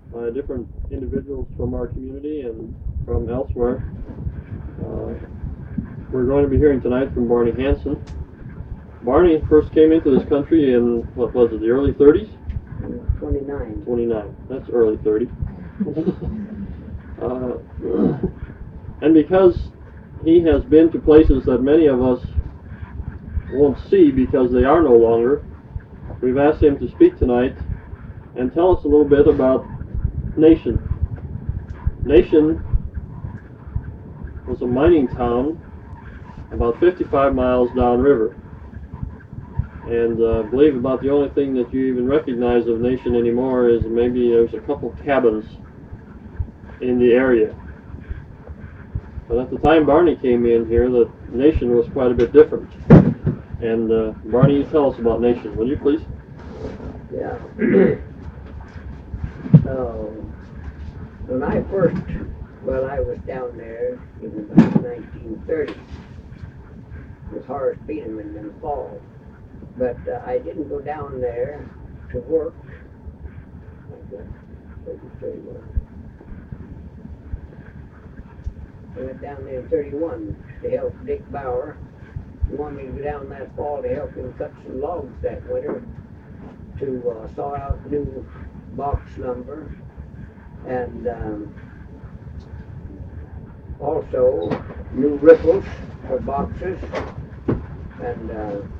by different individuals from our community and from elsewhere. We're going to be hearing tonight from Barney Hansen. Barney first came into this country in, what was it, the early 30s? 29. 29. That's early 30. And because he has been to places that many of us won't see because they are no longer, we've asked him to speak tonight and tell us a little bit about Nation. Nation was a mining town about 55 miles downriver. And I believe about the only thing that you even recognize of Nation anymore is maybe there's a couple cabins in the area. But at the time Barney came in here, the Nation was quite a bit different. And Barney, you tell us about Nation, will you please? Yeah. When I first, I was down there in about 1930 with Horace Biederman in the fall. But I didn't go down there to work. I went down there in 31 to help Dick Bauer. He wanted me to go down that fall to help him cut some logs that winter to saw out new box lumber and also new riffles for boxes. And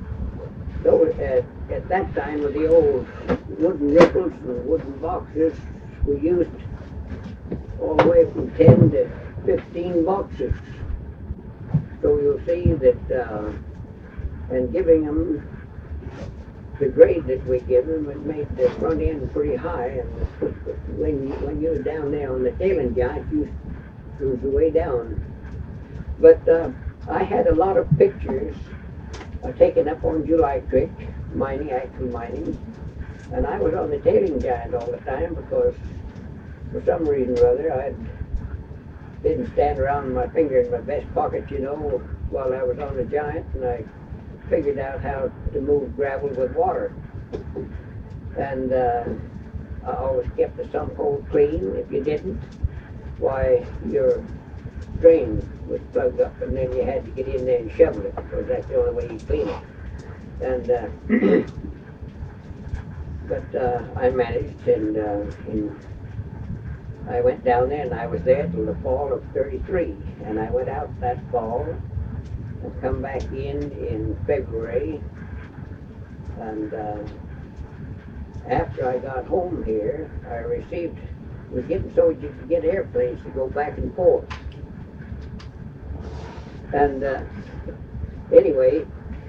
at that time with the old wooden riffles and wooden boxes, we used all the way from 10 to 15 boxes. So you'll see that, and giving them the grade that we give them, it made the front end pretty high. And when you were down there on the tailing giant, it was way down. But I had a lot of pictures taken up on July Creek, actual mining, and I was on the tailing giant all the time because for some reason or other I didn't stand around with my finger in my vest pocket, while I was on the giant, and I figured out how to move gravel with water. And I always kept the sump hole clean. If you didn't, why, your drain was plugged up, and then you had to get in there and shovel it, because that's the only way you clean it. And but I managed, and I went down there, and I was there till the fall of 33, and I went out that fall and come back in February. And after I got home here, I was getting so you could get airplanes to go back and forth. And anyway,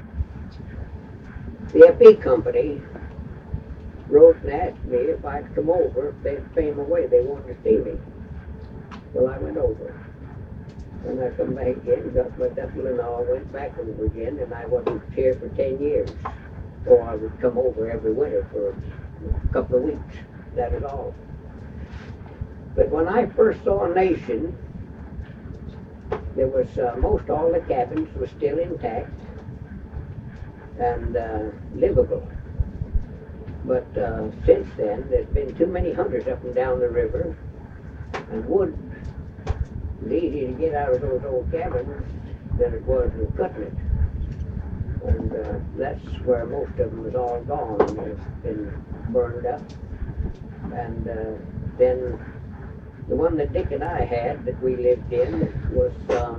the FE company wrote and asked me if I'd come over, if they'd pay them away. They wanted to see me. Well, I went over. And I come back again, got my duffel and all, went back over again, and I wasn't here for 10 years. So I would come over every winter for a couple of weeks. That is all. But when I first saw Nation, there was most all the cabins were still intact and livable. But since then, there's been too many hunters up and down the river, and wood was easy to get out of those old cabins than it was in cutting it. And that's where most of them was all gone. They've been burned up. And then the one that Dick and I had that we lived in was,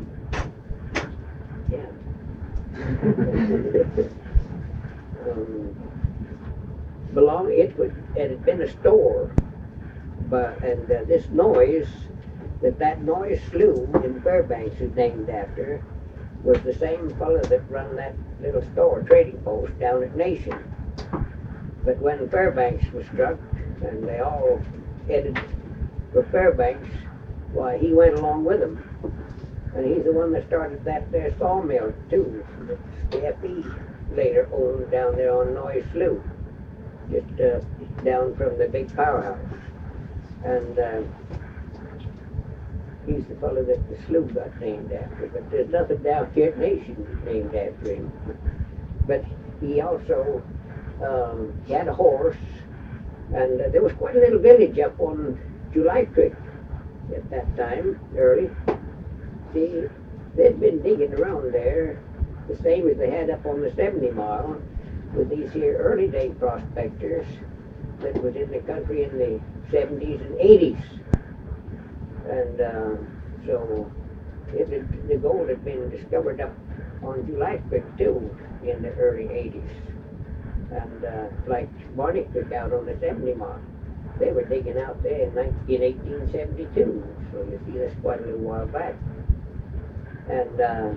it had been a store, and this noise, that noise slough in Fairbanks is named after, was the same fellow that run that little store, trading post, down at Nation. But when Fairbanks was struck, and they all headed for Fairbanks, why, he went along with them. And he's the one that started that there sawmill, too, the FE later owned down there on Noise Slough, just down from the big powerhouse. And he's the fellow that the slough got named after. But there's nothing down here at Nation named after him. But he also he had a horse, And there was quite a little village up on July Creek at that time, early. See, they'd been digging around there the same as they had up on the 70 Mile with these here early day prospectors that was in the country in the 70s and 80s. And so the gold had been discovered up on July Creek too in the early 80s. And like Barney Creek out on the 70 Mile, they were digging out there in 1872. So you see, that's quite a little while back. And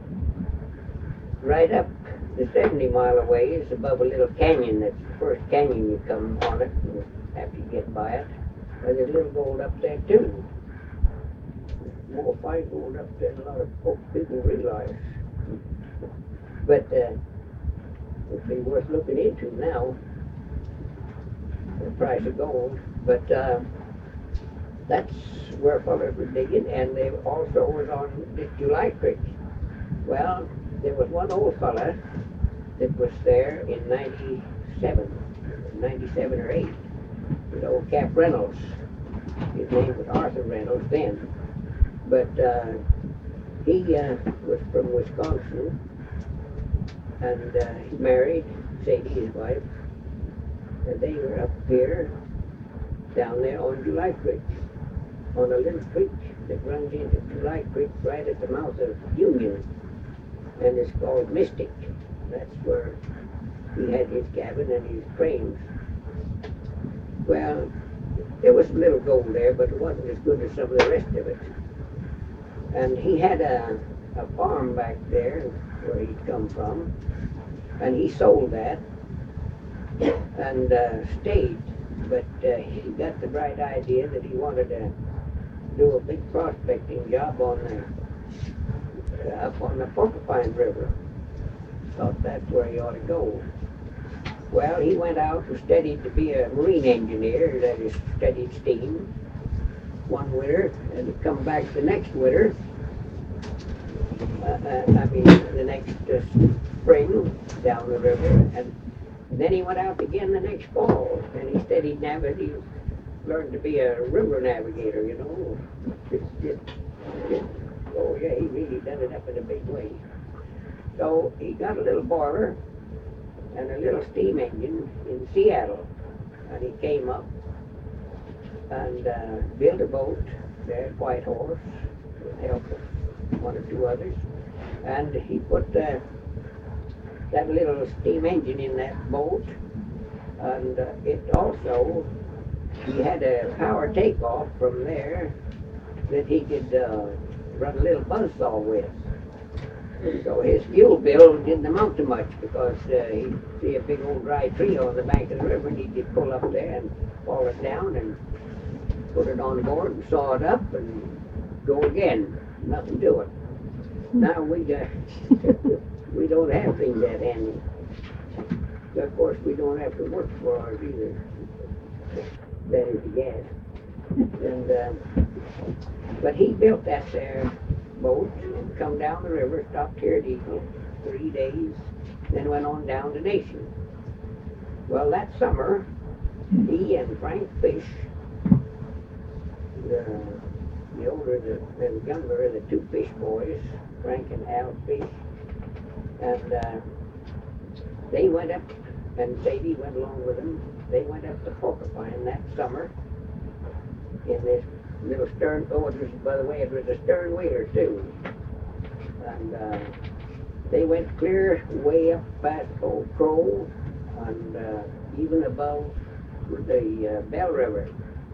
right up the 70 Mile away is above a little canyon. That's the first canyon you come on it after you get by it. There's a little gold up there too. More fine gold up there than a lot of folks people realize. But it'd be worth looking into now, the price of gold. But that's where fellas were digging, and they also was on this July Creek. Well, there was one old fella that was there in 97 or 8, with old Cap Reynolds. His name was Arthur Reynolds then. But he was from Wisconsin, and he married Sadie, his wife, and they were up here, down there on July Creek, on a little creek that runs into July Creek right at the mouth of Union, and it's called Mystic. That's where he had his cabin and his frames. Well, there was some little gold there, but it wasn't as good as some of the rest of it. And he had a farm back there where he'd come from, and he sold that and stayed. But he got the bright idea that he wanted to do a big prospecting job on up on the Porcupine River. Thought that's where he ought to go. Well, he went out and studied to be a marine engineer, that is, studied steam one winter, and he come back the next winter, the next spring down the river, and then he went out again the next fall, and he studied he learned to be a river navigator, you know. Oh yeah, he really done it up in a big way. So he got a little boiler and a little steam engine in Seattle, and he came up and built a boat there at Whitehorse with help of one or two others, and he put that little steam engine in that boat, and it also, he had a power takeoff from there that he could run a little buzzsaw with. So his fuel bill didn't amount to much, because he'd see a big old dry tree on the bank of the river, and he'd just pull up there and haul it down and put it on board and saw it up and go again. Nothing to it. Now we don't have things that handy. But of course, we don't have to work for ours either. That is the gas. And but he built that there boat and come down the river, stopped here at Eagle 3 days, then went on down to Nation. Well, that summer, he and Frank Fish, the older and the younger of the two Fish boys, Frank and Al Fish, and they went up, and Sadie went along with them. They went up to Porcupine that summer in this little stern, oh, it was, by the way, it was a stern whaler too. And they went clear way up past Old Crow and even above the Bell River.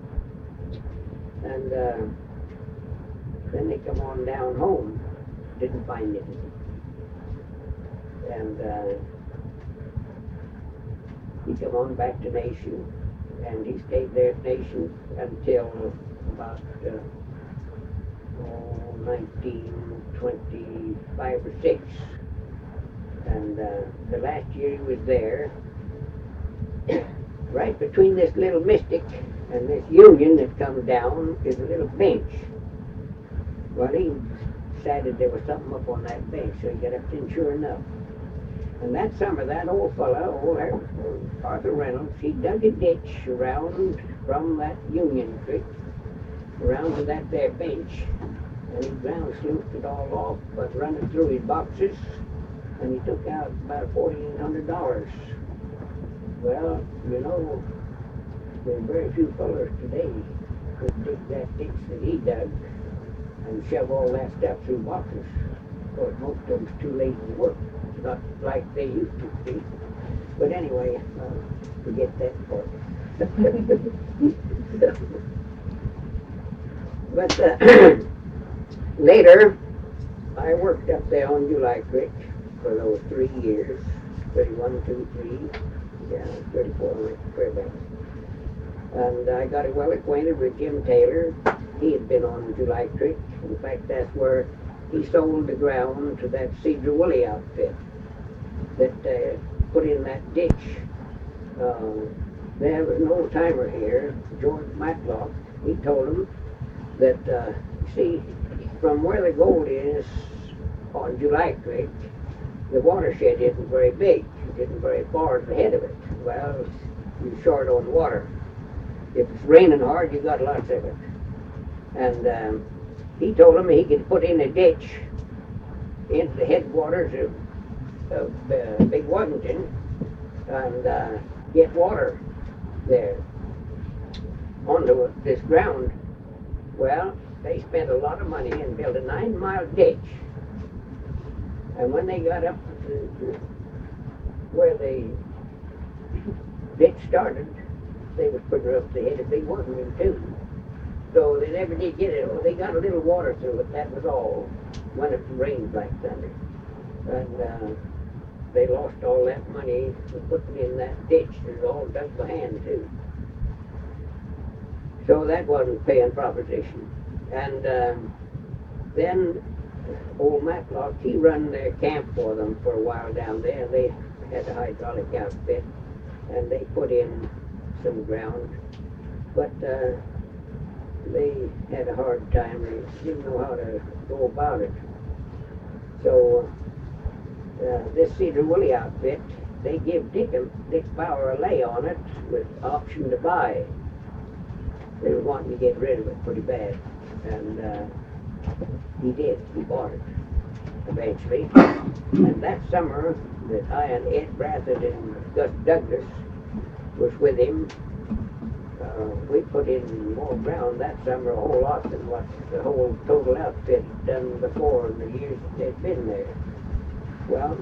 And then they come on down home, didn't find anything. And he come on back to Nation, and he stayed there at Nation until about 1925 or 6. And the last year he was there, right between this little Mystic and this Union that comes down is a little bench. Well, he decided there was something up on that bench, so he got up in, sure enough. And that summer, that old fella, old Arthur Reynolds, he dug a ditch around from that Union Creek, around to that there bench, and he ground slooped it all off, but run it through his boxes, and he took out about $1,400. Well, you know, there's very few fellers today could dig that ditch that he dug and shove all that stuff through boxes. Of course, most of them's too lazy to work, not like they used to be. But anyway, forget that part. But later, I worked up there on July Creek for those 3 years, 31, 2, 3, yeah, 34, Fairbanks. And I got well acquainted with Jim Taylor. He had been on July Creek. In fact, that's where he sold the ground to that Cedar Woolley outfit that put in that ditch. There was an old timer here, George Matlock. He told him that, see, from where the gold is on July Creek, the watershed isn't very big. It isn't very far to the head of it. Well, you're short on water. If it's raining hard, you got lots of it. And he told him he could put in a ditch into the headwaters of Big Washington and get water there onto this ground. Well, they spent a lot of money and built a 9-mile ditch. And when they got up to where the ditch started, they was putting her up the head of Big Washington too. So they never did get it. Well, they got a little water through it, that was all. When it rained like thunder. And they lost all that money for putting in that ditch. It was all dug by hand too. So that wasn't a paying proposition. And then old Matlock, he run their camp for them for a while down there. They had a hydraulic outfit, and they put in some ground. But they had a hard time. They didn't know how to go about it. So this Cedar Woolley outfit, they give Dick Bauer a lay on it with option to buy. They were wanting to get rid of it pretty bad. And he did. He bought it eventually. And that summer that I and Ed Brathett and Gus Douglas was with him, we put in more ground that summer, a whole lot than what the whole total outfit had done before in the years that they'd been there. Well,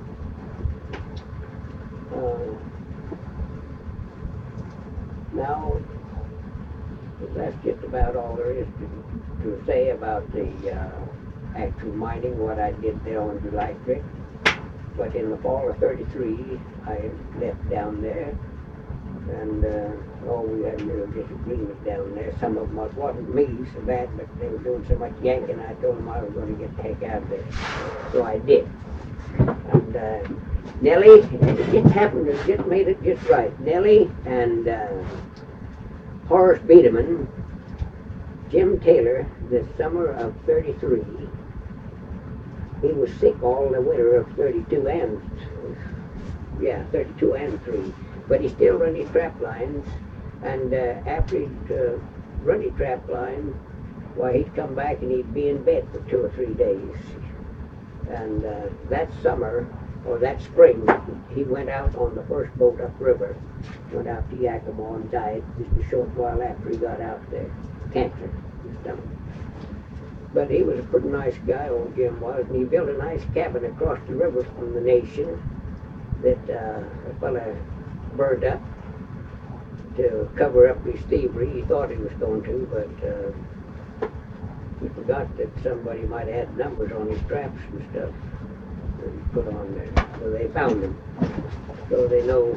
now that's just about all there is to say about the actual mining, what I did there on July Creek. But in the fall of '33, I left down there, and we had a little disagreement down there. Some of them wasn't me so bad, but they were doing so much yanking, I told them I was going to get the heck out of there. So I did. And Nellie, it just happened to just made it just right. Nellie and Horace Biederman, Jim Taylor, the summer of '33, he was sick all the winter of 32 and 3. But he still run his trap lines, and after he'd run his trap line, why, he'd come back and he'd be in bed for 2 or 3 days. And that summer, or that spring, he went out on the first boat upriver, went out to Yakima and died just a short while after he got out there. Cancer in his stomach. But he was a pretty nice guy, old Jim was, and he built a nice cabin across the river from the Nation that a fella burned up to cover up his thievery. He thought he was going to, but he forgot that somebody might have had numbers on his traps and stuff that he put on there. So they found him. So they know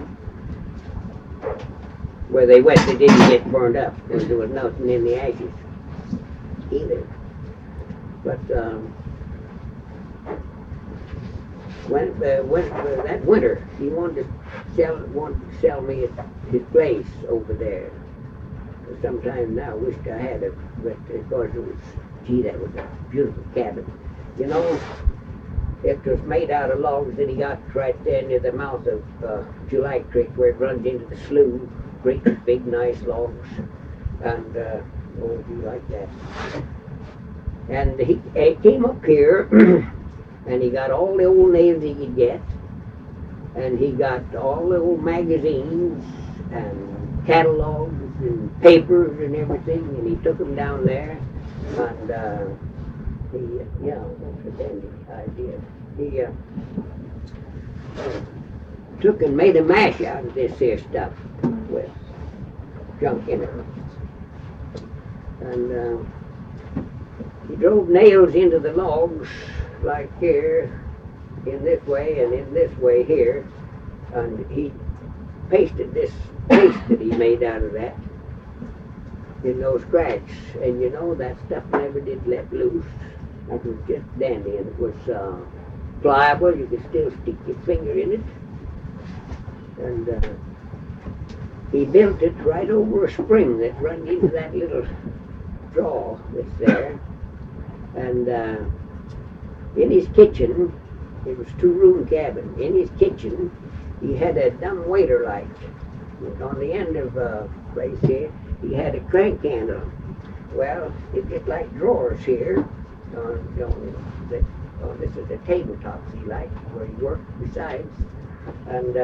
where they went. They didn't get burned up because there was nothing in the ashes either. But when that winter, he wanted to sell me his place over there. Sometime now, I wished I had it, but of course it was, gee, that was a beautiful cabin. You know, It was made out of logs that he got right there near the mouth of July Creek, where it runs into the slough. Great big nice logs, and oh, he liked that. And he came up here, and he got all the old nails he could get, and he got all the old magazines and catalogs and papers and everything, and he took them down there, and that's a dandy idea. He took and made a mash out of this here stuff with junk in it. And he drove nails into the logs like here, in this way and in this way here, and he pasted this paste that he made out of that in those cracks. And you know, that stuff never did let loose. That was just dandy, and it was pliable. You could still stick your finger in it. And he built it right over a spring that ran into that little draw that's there. And in his kitchen, it was 2-room cabin. In his kitchen, he had a dumb waiter light. On the end of the place here, he had a crank handle. Well, it's just like drawers here. This is a tabletop, see, like, where you work besides. And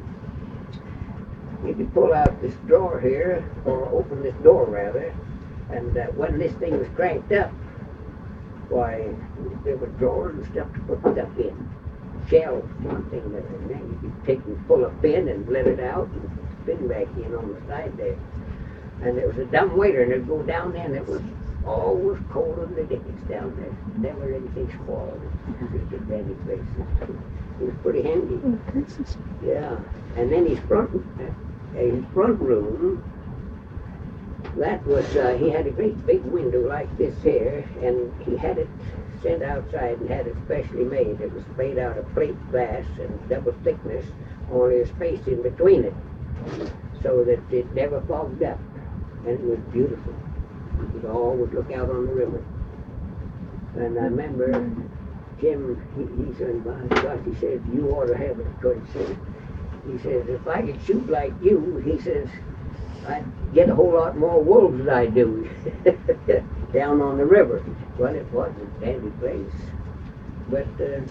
you could pull out this drawer here, or open this door rather, and when this thing was cranked up, why, there were drawers and stuff to put stuff in. Shelves, one thing, and then you could take and pull a pin and let it out and spin back in on the side there. And there was a dumb waiter, and it'd go down there, and it was always cold as the dickens down there. Never anything spoiled. Just a dandy place. It was pretty handy. Yeah. And then his front room, that was, he had a great big window like this here, and he had it sent outside and had it specially made. It was made out of plate glass and double thickness, only a space in between it, so that it never fogged up. And it was beautiful. You could always look out on the river. And I remember Jim, he said, "My gosh," he said, "you ought to have it," because he says, "if I could shoot like you," he says, "I'd get a whole lot more wolves than I do down on the river." Well, it was a dandy place. But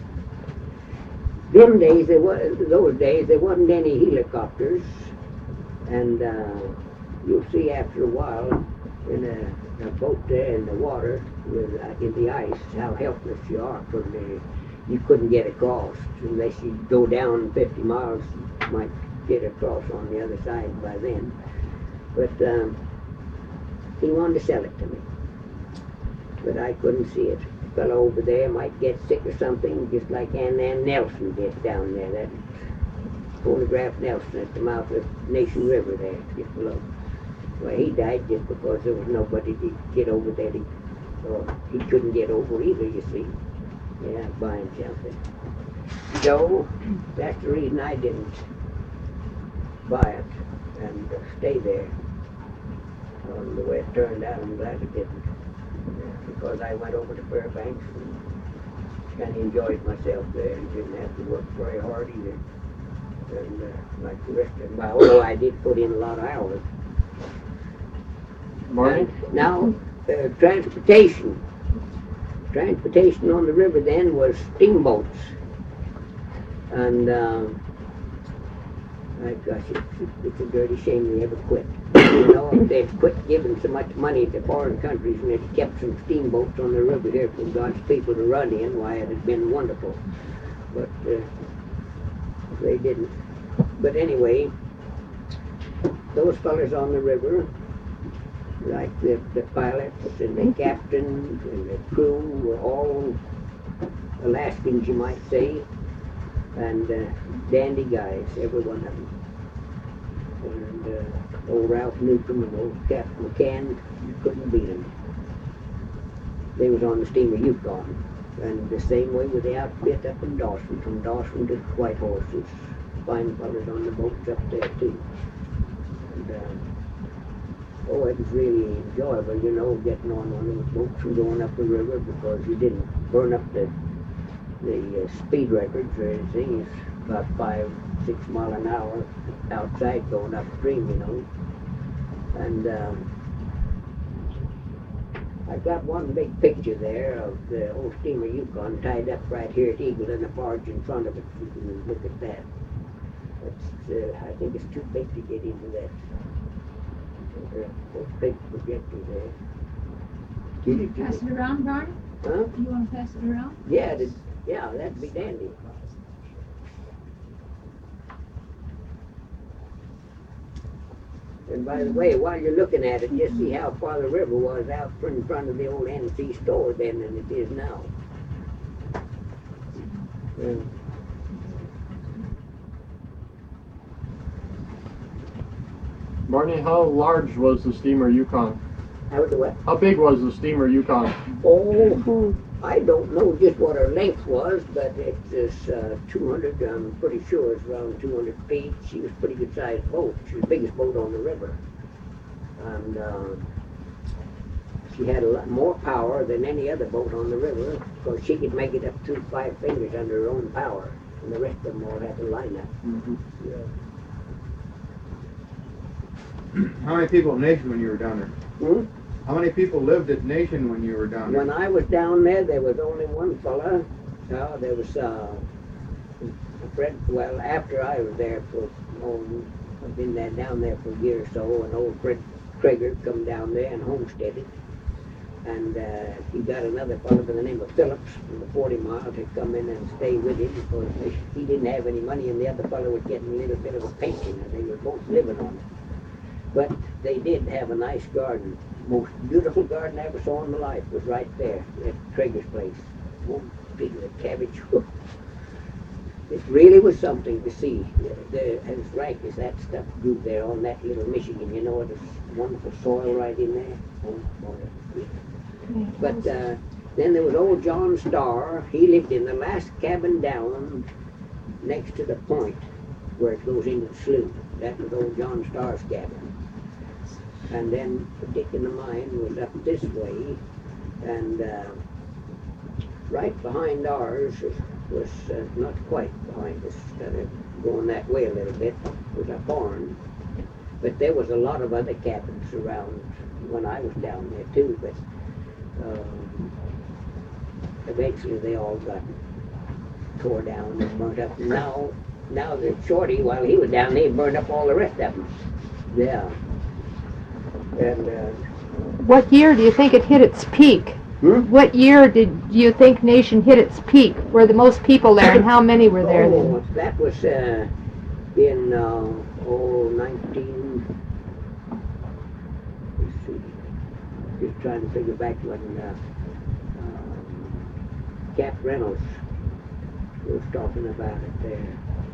those days, there wasn't any helicopters. And you'll see after a while in a boat there in the water, with, in the ice, how helpless you are. You couldn't get across unless you go down 50 miles. You might get across on the other side by then. But he wanted to sell it to me, but I couldn't see it. A fellow over there might get sick or something, just like Ann Nelson did down there. That photographed Nelson at the mouth of Nation River there, just below. Well, he died just because there was nobody to get over there. Or he couldn't get over either, you see. Yeah, by himself. So that's the reason I didn't buy it and stay there. The way it turned out, I'm glad it didn't. Because I went over to Fairbanks and kind of enjoyed myself there and didn't have to work very hard either. And like the rest of them, although I did put in a lot of hours. Marty? Now, transportation. Transportation on the river then was steamboats. And gosh, it's a dirty shame we ever quit. You know, if they'd quit giving so much money to foreign countries and they'd kept some steamboats on the river here for God's people to run in, why, it'd have been wonderful. But they didn't. But anyway, those fellas on the river, like the pilots and the captains and the crew, were all Alaskans, you might say, and dandy guys, every one of them. And old Ralph Newcomb and old Captain McCann, you couldn't beat them. They was on the steamer Yukon, and the same way with the outfit up in Dawson, from Dawson to White Horses. Fine fellas on the boats up there too. And it was really enjoyable, you know, getting on one of those boats and going up the river, because you didn't burn up the the speed records or anything. It's about 5-6 mile an hour outside going upstream, you know. And I got one big picture there of the old steamer Yukon tied up right here at Eagle in a barge in front of it. You can look at that. It's, I think it's too big to get into that. Big projector there. Can you pass it around, Barney? Huh? You want to pass it around? Yeah, yeah, that'd be dandy. And by the way, while you're looking at it, just see how far the river was out in front of the old NC store then than it is now. Barney, how large was the steamer Yukon? How big was the steamer Yukon? Oh, I don't know just what her length was, but it is 200, I'm pretty sure it's around 200 feet. She was a pretty good sized boat. She was the biggest boat on the river. And she had a lot more power than any other boat on the river, because she could make it up to 5 fingers under her own power, and the rest of them all had to line up. Mm-hmm. Yeah. How many people at Nation when you were down there? Hmm? How many people lived at Nation when you were down there? When I was down there was only one fella. There was a friend. Well, after I was there for, I've been down there for a year or so, and old Fred Traeger come down there and homesteaded. And he got another fellow by the name of Phillips from the 40 Mile to come in and stay with him, because he didn't have any money, and the other fellow was getting a little bit of a pension, and they were both living on it. But they did have a nice garden. Most beautiful garden I ever saw in my life was right there at Traeger's place. One big of cabbage. It really was something to see. As rank as that stuff grew there on that little Michigan, you know, it was wonderful soil right in there. But then there was old John Starr. He lived in the last cabin down next to the point where it goes into the slough. That was old John Starr's cabin. And then Dick and the mine was up this way, and right behind ours was not quite behind us, going that way a little bit, was a barn. But there was a lot of other cabins around when I was down there too, but eventually they all got tore down and burnt up. Now the Shorty, while he was down there, he burned up all the rest of them. Yeah. And what year do you think it hit its peak? What year did you think Nation hit its peak? Were the most people there, and how many were there then? That was in 19. Let's see. Just trying to figure back when Cap Reynolds was talking about it there.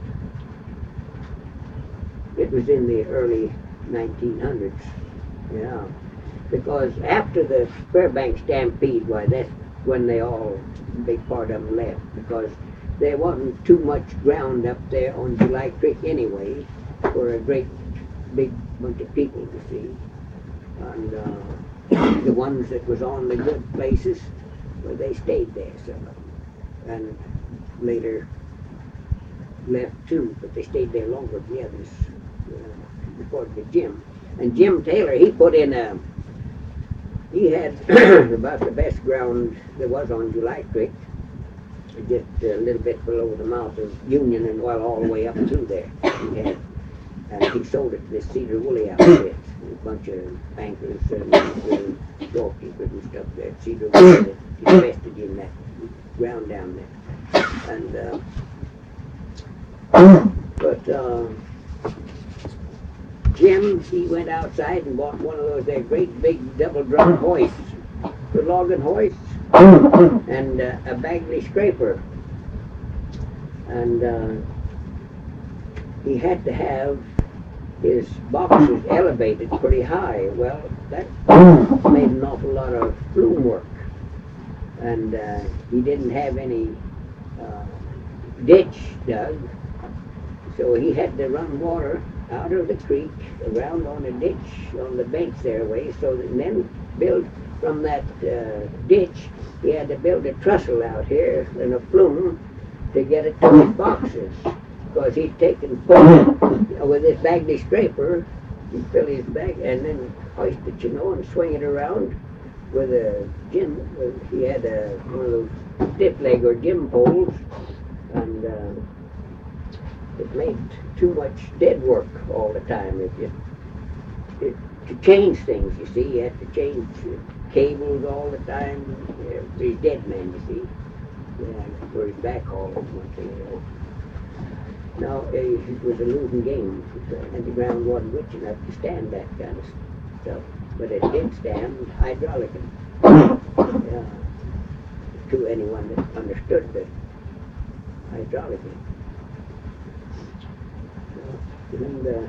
It was in the early 1900s. Yeah, because after the Fairbanks Stampede, why, that's when they all, a big part of them left, because there wasn't too much ground up there on July Creek anyway for a great big bunch of people to see. And the ones that was on the good places, well, they stayed there, some of them, and later left too, but they stayed there longer than the others, according to Jim. And Jim Taylor, he put in he had about the best ground there was on July Creek, just a little bit below the mouth of Union, and well, all the way up through there. He had, and he sold it to this Cedar Woolley outfit, a bunch of bankers and storekeepers and stuff there at Cedar Woolley that invested in that ground down there. And but Jim, he went outside and bought one of those there great big double drum hoists, the logging hoists, and a Bagley scraper. And he had to have his boxes elevated pretty high. Well, that made an awful lot of flume work. And he didn't have any ditch dug, so he had to run water out of the creek, around on a ditch on the banks there way, so that, and then build from that ditch, he had to build a trestle out here and a flume to get it to his boxes. Because he'd taken pull with his Bagley scraper, he'd fill his bag and then hoist it, you know, and swing it around with a gym. He had one of those stiff leg or gym poles, and it made too much dead work all the time. To change things, you see, you had to change cables all the time. He's dead man, you see. Yeah, for his backhaul one thing, you know. No, it was a losing game, and the ground wasn't rich enough to stand that kind of stuff. But it did stand hydraulic to anyone that understood the hydraulic. And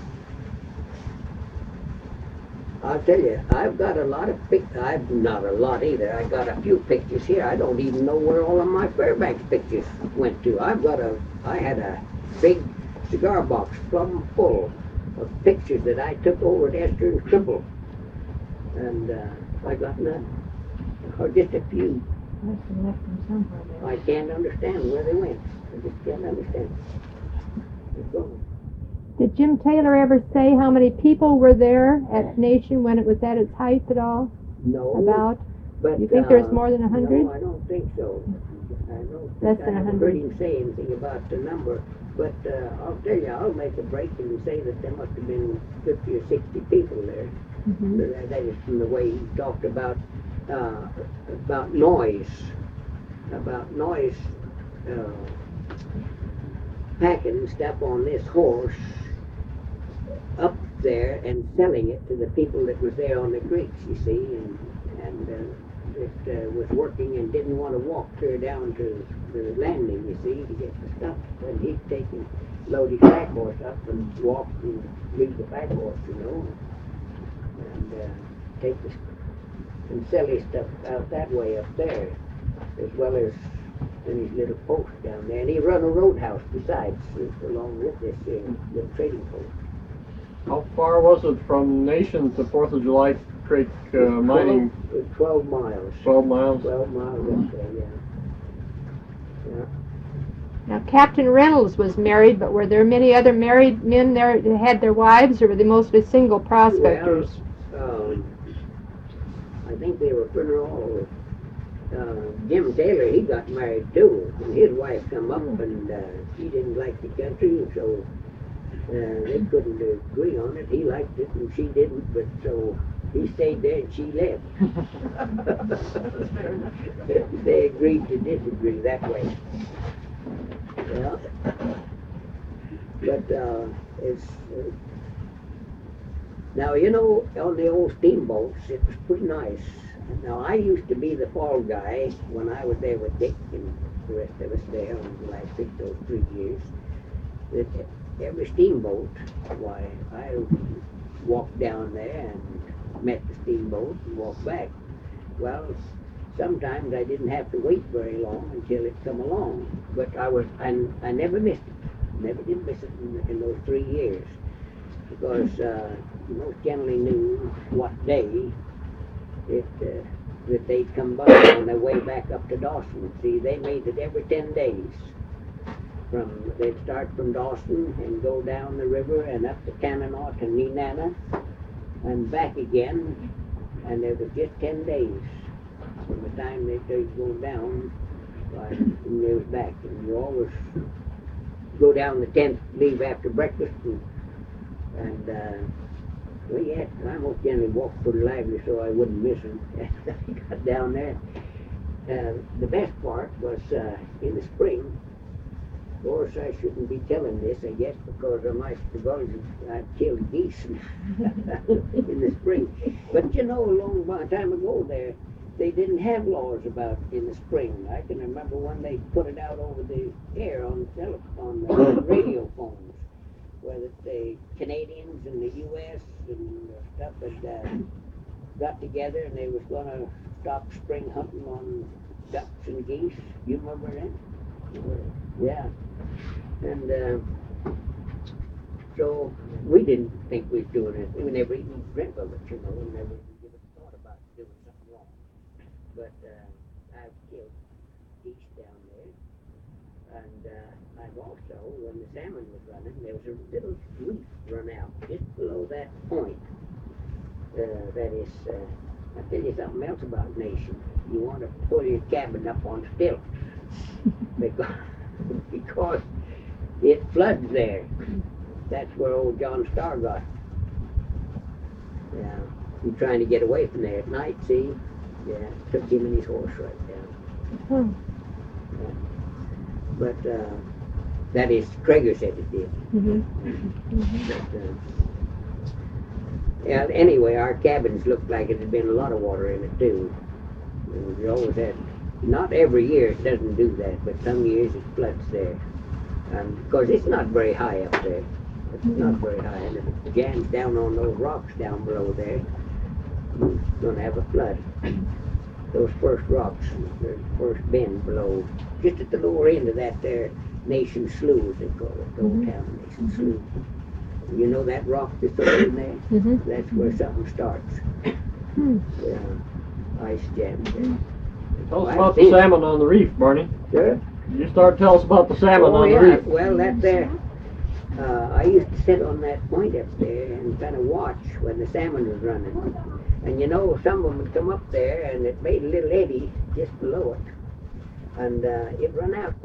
I'll tell you, I've got a lot of I've not a lot either. I got a few pictures here. I don't even know where all of my Fairbanks pictures went to. I had a big cigar box plumb full of pictures that I took over at Esther and Triple, and I got none, or just a few. I can't understand where they went. I just can't understand. They're gone. Did Jim Taylor ever say how many people were there at Nation when it was at its height at all? No. About? But, You think there's more than 100? No, I don't think so. I don't Less think than I haven't 100. heard him say anything about the number. But I'll tell you, I'll make a break and say that there must have been 50 or 60 people there. Mm-hmm. That is from the way he talked about noise. About noise packing stuff on this horse up there and selling it to the people that was there on the creeks, you see, and it was working and didn't want to walk clear down to the landing, you see, to get the stuff. And he'd take and load his pack horse up and walk and leave the pack horse, you know, and take this and sell his stuff out that way up there, as well as in his little post down there. And he run a roadhouse besides, along with this little trading post. How far was it from Nation to 4th of July Creek mining? 12 miles. 12 miles? 12 miles up there, yeah. Now, Captain Reynolds was married, but were there many other married men there that had their wives, or were they mostly single prospectors? Well, I think they were pretty all. Jim Taylor, he got married too, and his wife come up, and she didn't like the country, so they couldn't agree on it. He liked it, and she didn't, but so he stayed there, and she left. They agreed to disagree that way. Yeah. But it's now, you know, on the old steamboats, it was pretty nice. Now, I used to be the fall guy when I was there with Dick and the rest of us there in the last 6 or 3 years. That every steamboat, why, I walked down there and met the steamboat and walked back. Well, sometimes I didn't have to wait very long until it come along, but I never missed it. Never did miss it in those 3 years, because most generally knew what day that they'd come by on their way back up to Dawson. See, they made it every 10 days. They'd start from Dawson and go down the river and up to Cananot and Nenana and back again, and there was just 10 days from the time they started going down and they was back. And you always go down the 10th, leave after breakfast, and well, yeah, I most generally walked pretty lively so I wouldn't miss them. I got down there. The best part was in the spring. Of course, I shouldn't be telling this, I guess, because I might have killed geese in the spring. But you know, a long time ago there, they didn't have laws about in the spring. I can remember when they put it out over the air on the radio phones, where the Canadians and the U.S. and stuff had got together and they was going to stop spring hunting on ducks and geese. You remember that? Yeah. And so we didn't think we was doing it. We never even dreamt of it, you know. We never even given a thought about doing something but I've killed geese down there. And I've also, when the salmon was running, there was a little reef run out just below that point. That is, I'll tell you something else about Nation. You want to pull your cabin up on stilts because it floods there. That's where old John Starr got. Yeah, he's trying to get away from there at night. See, yeah, took him and his horse right down. Yeah. But that is, Traeger said it did. But, yeah, anyway, our cabins looked like it had been a lot of water in it too. And we always had, not every year it doesn't do that, but some years it floods there. And because it's not very high up there. It's not very high, and if it jams down on those rocks down below there, you're going to have a flood. Those first rocks, the first bend below, just at the lower end of that there, Nation Slough, as they call it, the old town, Nation Slough. You know that rock that's over in there? That's where something starts. Yeah, ice jam there. Tell us about the salmon on the reef, Barney. Sure. You start to tell us about the salmon on the reef. Well, that there. I used to sit on that point up there and kind of watch when the salmon was running. And you know, some of them would come up there and it made a little eddy just below it. And it run out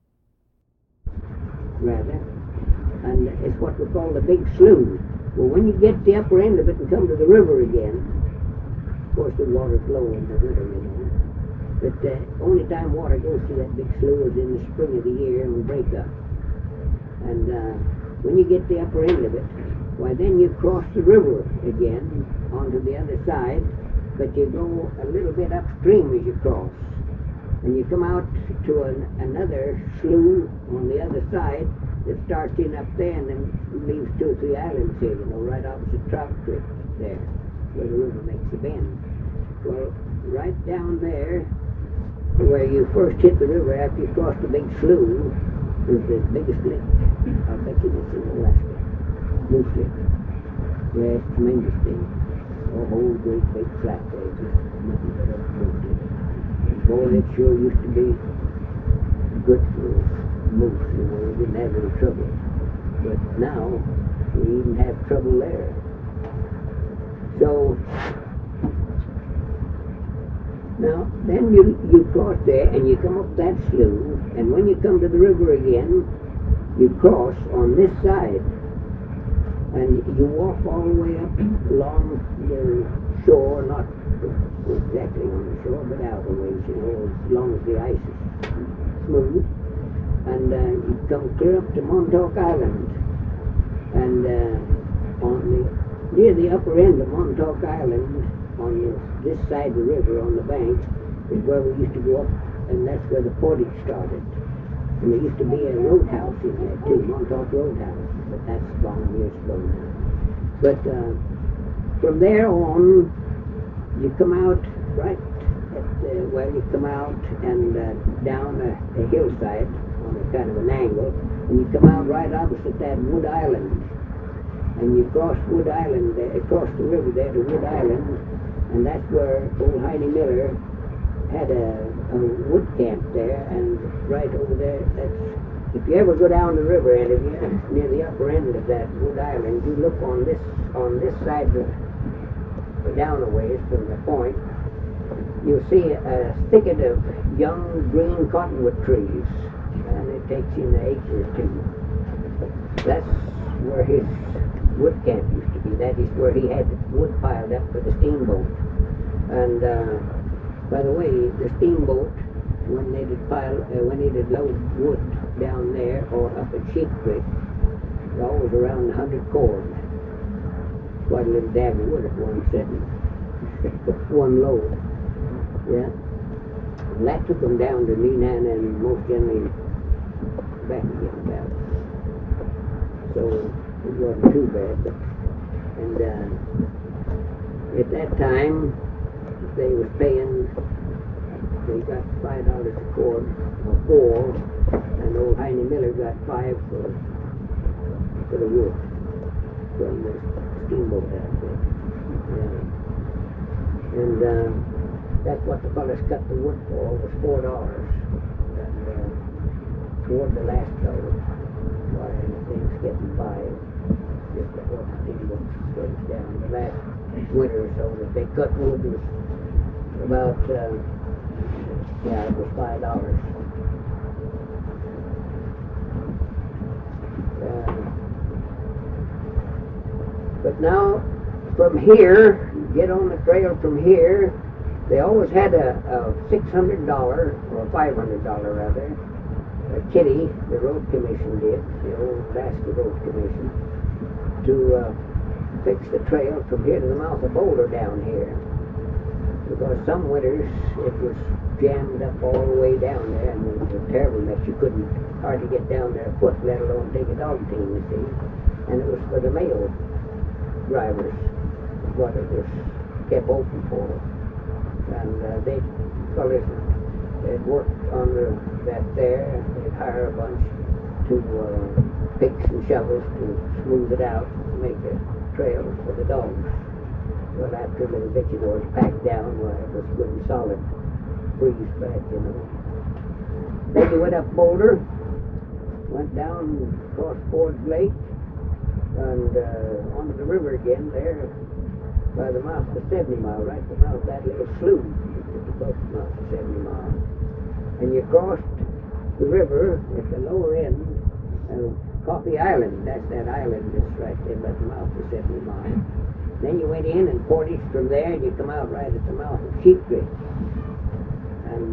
rather. And it's what we call the big slough. Well, when you get to the upper end of it and come to the river again, of course the water's low in the winter, you know. But the only time water goes through that big slough is in the spring of the year and we break up. And when you get to the upper end of it, why then you cross the river again onto the other side, but you go a little bit upstream as you cross. And you come out to another slough on the other side that starts in up there and then leaves 2 or 3 islands here, you know, right opposite Trout Creek there, where the river makes the bend. Well, right down there, where you first hit the river after you cross the big slough, is the biggest lick. I bet you it's in Alaska. Moose Lick. Yeah, it's a tremendous thing. A whole great big flat there, just nothing but a moose lick. And boy, that sure used to be good for moose, you know, we didn't have any trouble. But now, we even have trouble there. So, now, then you cross there and you come up that slough, and when you come to the river again, you cross on this side, and you walk all the way up along the shore, not exactly on the shore, but out a ways, you know, as long as the ice is smooth, and you come clear up to Montauk Island, and near the upper end of Montauk Island, on this side of the river, on the bank, is where we used to go up, and that's where the portage started. And there used to be a roadhouse in there too, Montauk Roadhouse, but that's long years ago now. But from there on, you come out right at you come out and down a hillside on a kind of an angle, and you come out right opposite that Wood Island. And you cross Wood Island, across the river there to Wood Island, and that's where old Heine Miller had a wood camp there, and right over there, that's, if you ever go down the river, and if you're near the upper end of that Wood Island, you look on this side, down a ways from the point, you'll see a thicket of young green cottonwood trees, and it takes in an acre or two. That's where his wood camp used to be. That is where he had wood piled up for the steamboat. And by the way, the steamboat, when they did load wood down there or up at Sheep Creek, it was always around 100 cord. Quite a little dab of wood at one setting. One load. Yeah. And that took them down to Neenan and most generally back again about. So it wasn't too bad, but, and at that time they was paying, they got $5 a cord or 4, and old Heine Miller got 5 for the wood from the steamboat out there. Yeah. And That's what the fellas cut the wood for, was $4. And toward the last load, why things getting by, just before the steamboat slows down. The last winter or so that they cut wood was about, it was $5. But now, from here, get on the trail from here, they always had a $600, or $500 rather, a kitty, the road commission did, the old Alaska Road Commission, to fix the trail from here to the mouth of Boulder down here. Because some winters it was jammed up all the way down there, and it was a terrible mess. You couldn't hardly get down there afoot, let alone take a dog team, you see. And it was for the mail drivers what it was kept open for. And they fellas that worked on that there, they'd hire a bunch to picks and shovels to smooth it out, make a trail for the dogs. Well, after a little bit, you know, it's packed down where it was good and solid, freeze back, you know. Then you went up Boulder, went down across Ford's Lake, and onto the river again there by the mouth of the 70 Mile, right at the mouth of that little slough, just above the mouth of 70 Mile. And you crossed the river at the lower end of Coffee Island. That's that island that's right there by the mouth of 70 Mile. Then you went in and portaged from there, and you come out right at the mouth of Sheep Creek. And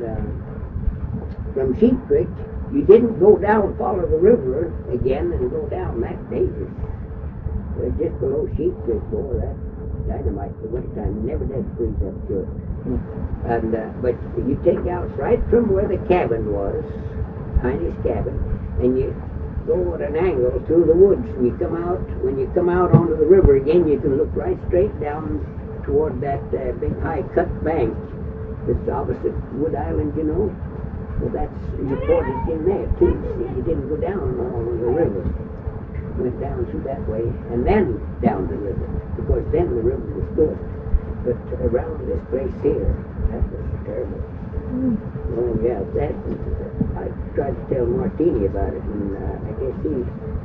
from Sheep Creek, you didn't go down, follow the river again, and go down. That's dangerous. Just below Sheep Creek, boy, that dynamite the wintertime never did freeze up good. And but you take out right from where the cabin was, Heine's cabin, and you go at an angle through the woods. And you come out, when you come out onto the river again, you can look right straight down toward that big high cut bank that's opposite Wood Island, you know. Well, that's, you portaged in there too. See, you didn't go down along the river. Went down through that way, and then down the river, because then the river was good. But around this place here, that was terrible. Oh yeah, that, I tried to tell Martini about it, and I guess he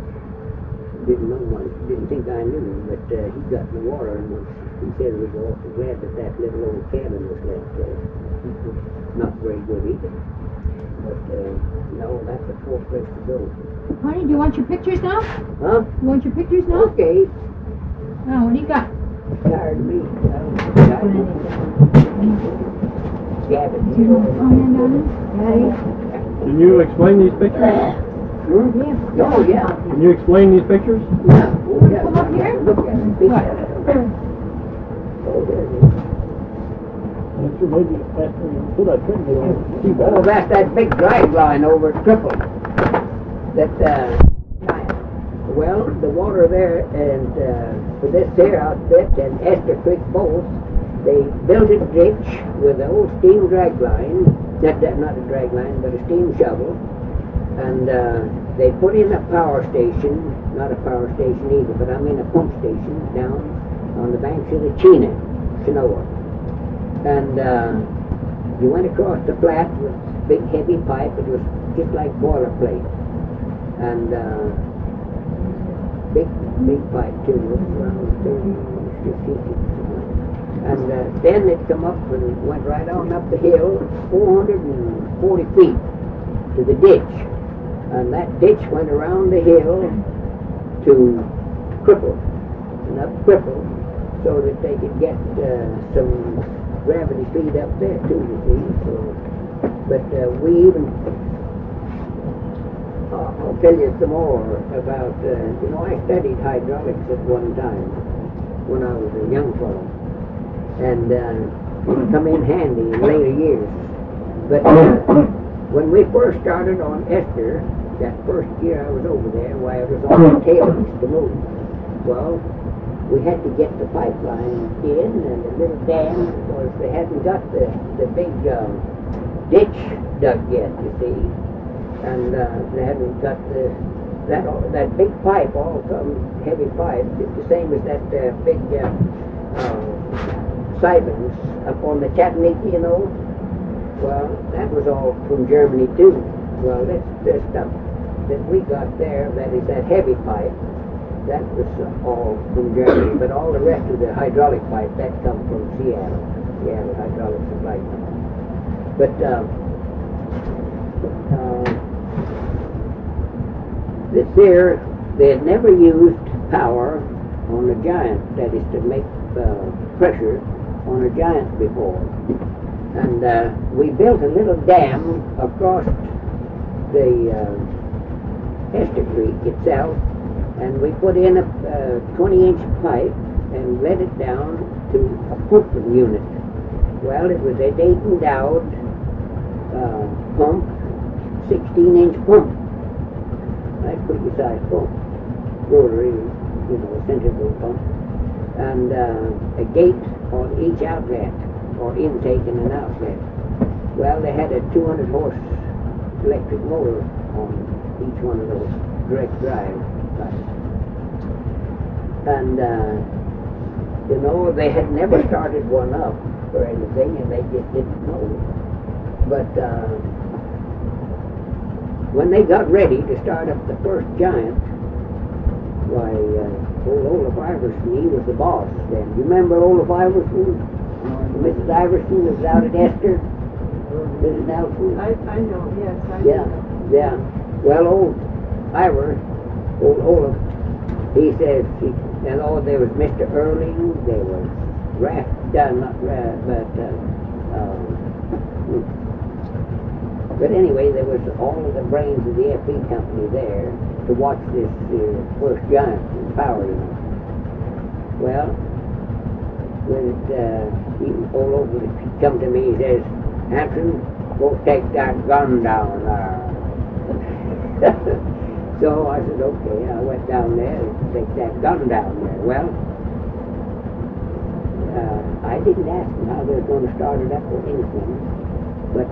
didn't think I knew, but he got in the water, and he said he was awful glad that that little old cabin was left there. Not very good either. But no, that's a poor place to go. Honey, do you want your pictures now? Huh? You want your pictures now? Okay. Oh, what do you got? Tired of me. Gavin. Can you explain these pictures? Hmm? Oh, yeah. Can you explain these pictures? Yeah. Oh, yeah. Come up here? Look at it. Big Oh, there it is. Oh, that's that big drag line over at Triple. That, well, the water there, and for this here outfit and Esther Creek both, they built a ditch with an old steam drag line, not a drag line, but a steam shovel, and they put in a power station, not a power station either, but I mean a pump station down on the banks of the Chinoa. And you went across the flat with big heavy pipe. It was just like boilerplate. And big pipe too. It was around 30 feet. And then it come up and went right on up the hill, 440 feet to the ditch. And that ditch went around the hill to Cripple, and up Cripple, so that they could get some gravity feed up there too, you see. So, but we even, I'll tell you some more about, you know, I studied hydraulics at one time when I was a young fellow, and it come in handy in later years. But when we first started on Esther, that first year I was over there, why it was on the tailings to move. Well, we had to get the pipeline in and the little dam, because they hadn't got the big ditch dug yet, you see. And they hadn't got that big pipe, all some heavy pipe, it's the same as that big Sibens up on the Chattanooga, you know. Well, that was all from Germany too. Well, this stuff that we got there, that is that heavy pipe, that was all from Germany. But all the rest of the hydraulic pipe, that come from Seattle. Seattle Hydraulic Supply Company. But this here, they had never used power on a giant, that is to make pressure on a giant before. And we built a little dam across the Hester Creek itself, and we put in a 20-inch pipe and let it down to a pumping unit. Well, it was a Dayton Dowd pump, 16-inch pump. That's a pretty size pump. Rotary, you know, centrifugal pump. And a gate on each outlet, or intake and an outlet. Well, they had a 200 horse electric motor on each one of those direct drive pipes. And you know, they had never started one up or anything, and they just didn't know. But when they got ready to start up the first giant, why, old Olaf Iverson, he was the boss then. You remember Olaf Iverson? Mrs. Iverson was out at Esther. Mrs. Nelson. I know, yes. Yeah. Well, old Olaf, he says, and there was Mr. Erling, there was but anyway, there was all of the brains of the FE company there to watch this first giant in power, you know. Well, when all over it come to me, he says, Hampton, go take that gun down there. So I said, okay. I went down there and take that gun down there. Well, I didn't ask them how they were going to start it up or anything, but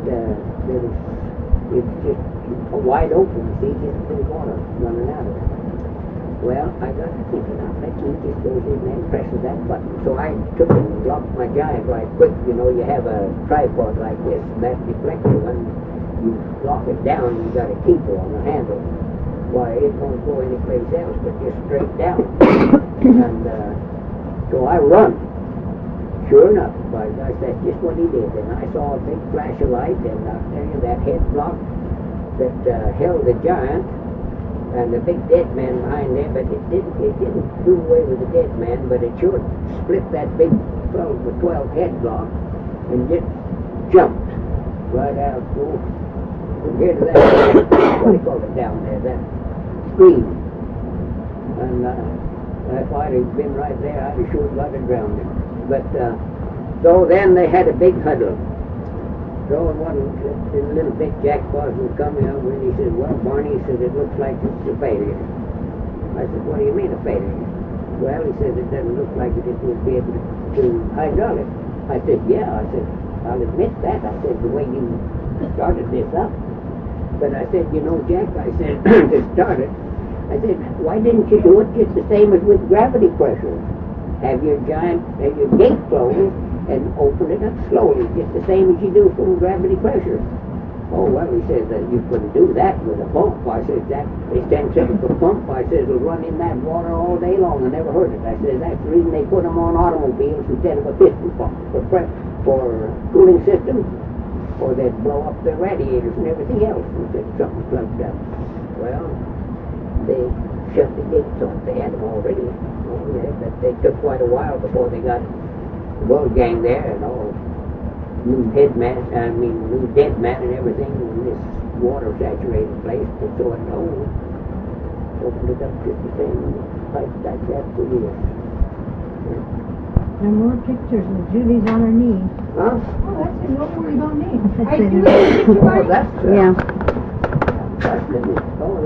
it's just wide open, see, just the water running out of it. Well, I got to thinking, I bet he just goes in there and presses that button. So I took and locked my giant right quick. You know, you have a tripod like this, and that deflector, when you lock it down, you got a keeper on the handle. Why, it won't go anyplace else but just straight down. And so I run. Sure enough, by gosh, that's just what he did. And I saw a big flash of light, and I'll tell you, that head block that held the giant, and the big dead man behind there, but it didn't do away with the dead man, but it sure split that big 12 head block and just jumped right out from here to that, what do you call it down there, that screen. And if I'd have been right there, I'd have sure got it drowned. But so then they had a big huddle. So in a little bit, Jack Boston was coming over and he said, well, Barney, he said, it looks like it's a failure. I said, what do you mean a failure? Well, he said, it doesn't look like it would be able to hydraulic. I said, yeah. I said, I'll admit that. I said, the way you started this up. But I said, you know, Jack, I said, to start it, I said, why didn't you do it just the same as with gravity pressure? Have your gate closed and open it up slowly, just the same as you do from gravity pressure. Oh, well, he says that you couldn't do that with a pump. I said, that is 10 centrifugal pump. I says, it'll run in that water all day long. I never heard it. I said, that's the reason they put them on automobiles instead of a piston pump for cooling system, or they'd blow up their radiators and everything else if something plugged up. Well, they shut the gates off. They had them already. Oh, yeah, but they took quite a while before they got the gold gang there and all new dead man and everything in this water saturated place, but so it old. Opened it up just the same like that for years. And more pictures of Julie's on her knee. Huh? Oh, that's a number we don't need. That's I it. do it. Oh, that's Yeah. that's good. Oh,